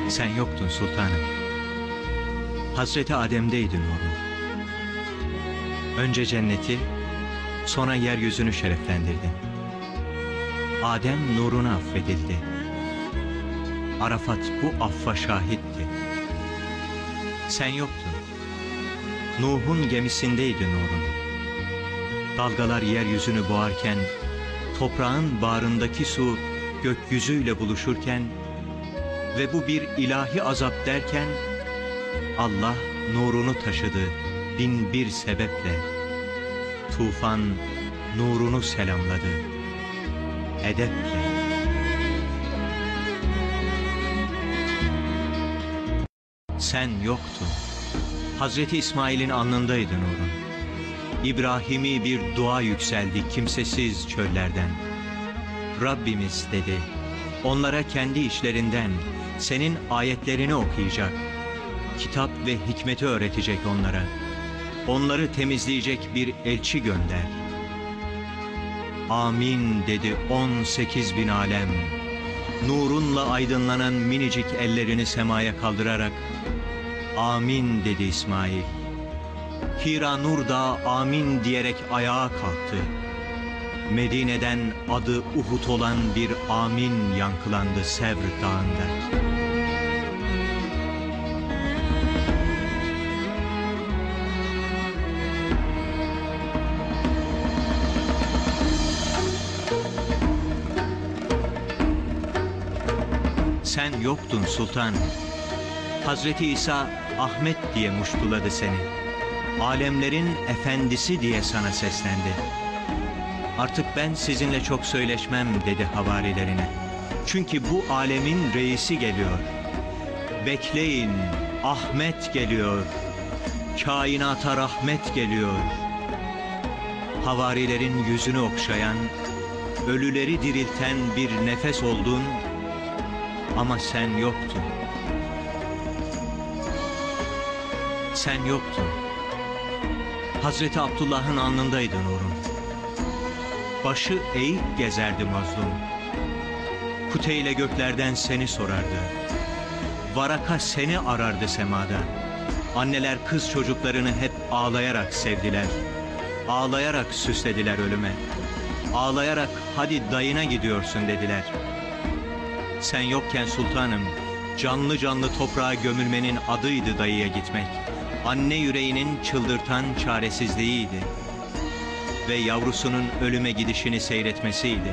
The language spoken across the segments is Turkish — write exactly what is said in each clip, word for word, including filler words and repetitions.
Sen yoktun sultanım. Hazreti Adem'deydin oğlum. Önce cenneti, sonra yeryüzünü şereflendirdin. Adem nuruna affedildi. Arafat bu affa şahitti. Sen yoktun. Nuh'un gemisindeydin oğlum. Dalgalar yeryüzünü boğarken, toprağın bağrındaki su gökyüzüyle buluşurken ve bu bir ilahi azap derken, Allah nurunu taşıdı bin bir sebeple. Tufan nurunu selamladı edeple. Sen yoktun. Hazreti İsmail'in alnındaydın oğlum. İbrahimi bir dua yükseldi kimsesiz çöllerden. Rabbimiz dedi, onlara kendi işlerinden senin ayetlerini okuyacak, kitap ve hikmeti öğretecek onlara. Onları temizleyecek bir elçi gönder. Amin dedi on sekiz bin alem. Nurunla aydınlanan minicik ellerini semaya kaldırarak amin dedi İsmail. Hira Nur Dağı amin diyerek ayağa kalktı. Medine'den adı Uhud olan bir amin yankılandı Sevr Dağı'nda. Sen yoktun sultan. Hazreti İsa Ahmet diye muştuladı seni. Alemlerin efendisi diye sana seslendi. Artık ben sizinle çok söyleşmem dedi havarilerine. Çünkü bu alemin reisi geliyor. Bekleyin, Ahmet geliyor. Kainata rahmet geliyor. Havarilerin yüzünü okşayan, ölüleri dirilten bir nefes oldun ama sen yoktun. Sen yoktun. Hazreti Abdullah'ın alnındaydın oğlum. Başı eğik gezerdi mazlum. Kuteyle göklerden seni sorardı. Varaka seni arardı semada. Anneler kız çocuklarını hep ağlayarak sevdiler. Ağlayarak süslediler ölüme. Ağlayarak hadi dayına gidiyorsun dediler. Sen yokken sultanım, canlı canlı toprağa gömülmenin adıydı dayıya gitmek. Anne yüreğinin çıldırtan çaresizliğiydi. Ve yavrusunun ölüme gidişini seyretmesiydi.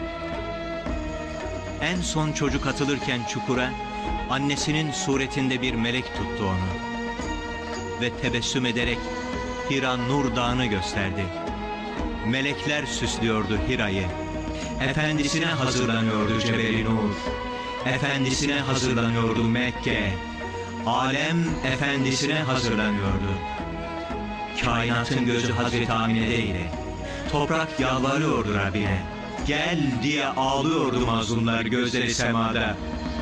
En son çocuk atılırken çukura, annesinin suretinde bir melek tuttu onu. Ve tebessüm ederek Hira Nur Dağı'nı gösterdi. Melekler süslüyordu Hira'yı. Efendisine hazırlanıyordu Cebel-i Nur. Efendisine hazırlanıyordu Mekke. Alem efendisine hazırlanıyordu. Kainatın gözü Hazreti Amine'deydi. Toprak yalvarıyordu Rabbine. Gel diye ağlıyordu mazlumlar gözleri semada.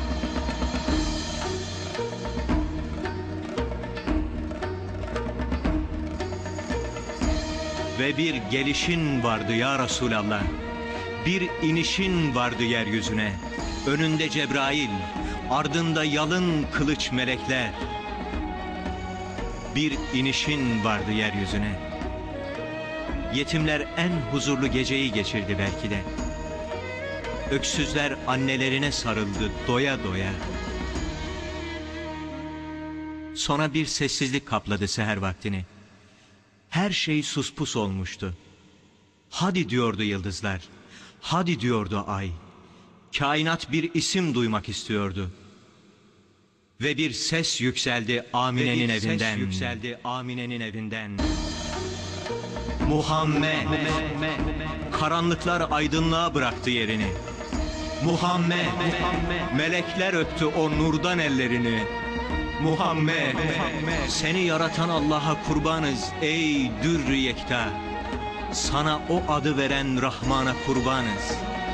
Ve bir gelişin vardı ya Resulallah. Bir inişin vardı yeryüzüne. Önünde Cebrail, ardında yalın kılıç melekler. Bir inişin vardı yeryüzüne. Yetimler en huzurlu geceyi geçirdi belki de. Öksüzler annelerine sarıldı doya doya. Sonra bir sessizlik kapladı seher vaktini. Her şey suspus olmuştu. Hadi diyordu yıldızlar, hadi diyordu ay. Kainat bir isim duymak istiyordu. Ve bir ses yükseldi Amine'nin evinden. Ses yükseldi Amine'nin evinden. Muhammed. Karanlıklar aydınlığa bıraktı yerini. Muhammed. Melekler öptü o nurdan ellerini. Muhammed. Seni yaratan Allah'a kurbanız ey dürr yekta. Sana o adı veren Rahman'a kurbanız.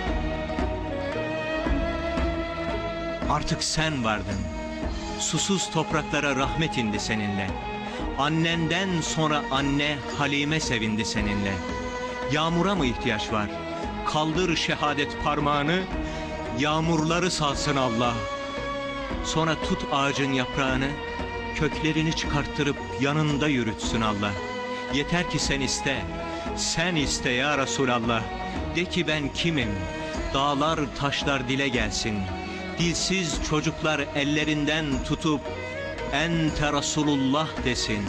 Artık sen vardın. Susuz topraklara rahmet indi seninle. Annenden sonra anne Halime sevindi seninle. Yağmura mı ihtiyaç var? Kaldır şehadet parmağını, yağmurları salsın Allah. Sonra tut ağacın yaprağını, köklerini çıkarttırıp yanında yürütsün Allah. Yeter ki sen iste, sen iste ya Resulallah. De ki ben kimim? Dağlar taşlar dile gelsin. Dilsiz çocuklar ellerinden tutup ente Resulullah desin.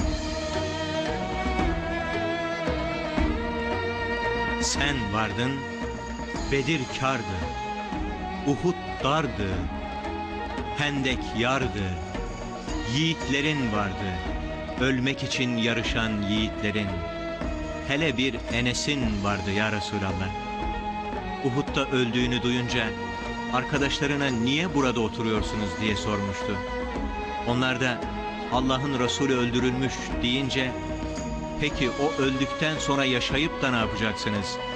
Sen vardın, Bedir kârdı, Uhud dardı, Hendek yardı, yiğitlerin vardı, ölmek için yarışan yiğitlerin. Hele bir Enes'in vardı ya Resulallah. Uhud'da öldüğünü duyunca arkadaşlarına niye burada oturuyorsunuz diye sormuştu. Onlar da Allah'ın Resulü öldürülmüş deyince, peki o öldükten sonra yaşayıp da ne yapacaksınız